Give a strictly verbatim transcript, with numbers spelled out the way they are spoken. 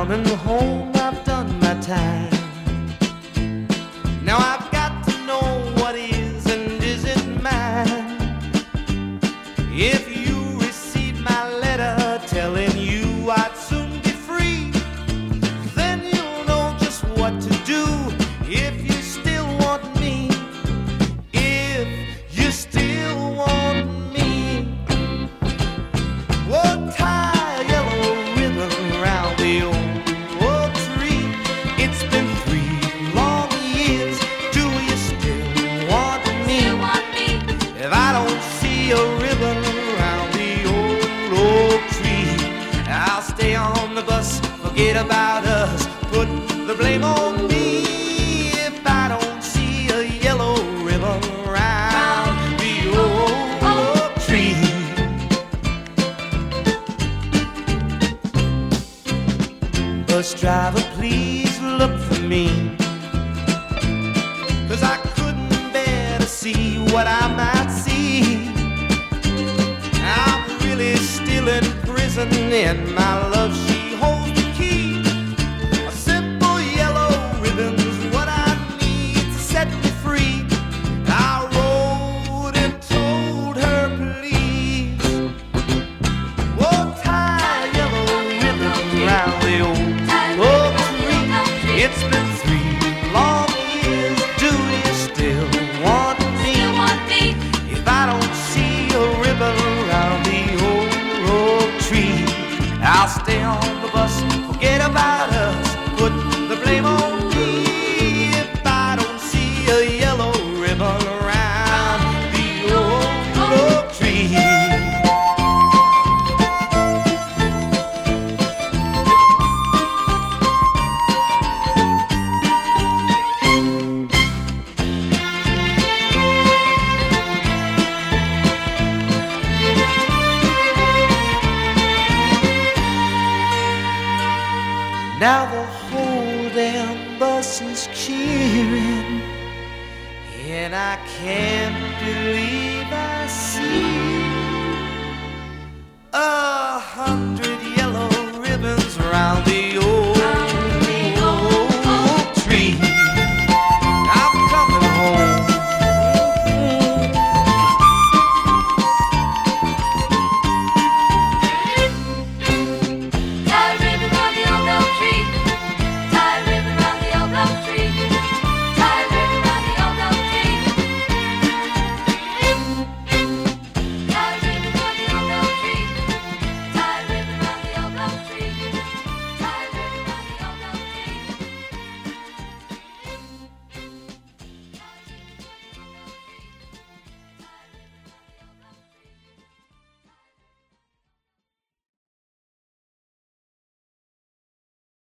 down and home, I've done my time. Now I've got to know what is and isn't mine. If you receive my letter telling you I'd soon be free, then you'll know just what to do. If you still want me, if you still want me, well, tie a yellow ribbon around the old oak tree. It's been three long years. Do you still want me? Still want me? If I don't see a ribbon around the old oak tree, I'll stay on the bus, forget about us, put the blame on me. If I don't see a yellow ribbon around the old oak tree. Bus driver, please look for me, 'cause I couldn't bear to see what I might see. I'm really still in prison, and my love, she holds the key. A simple yellow ribbon's what I need to set me free. I wrote and told her, please, oh, tie a yellow ribbon round the old oak tree. It's been three long years. Do you still want me? Still want me? If I don't see a ribbon around the old oak tree, I'll stay on the bus, forget about us, put the blame on me. If I don't see a yellow ribbon around the old oak tree. Now the whole damn bus is cheering, and I can't believe I see a hundred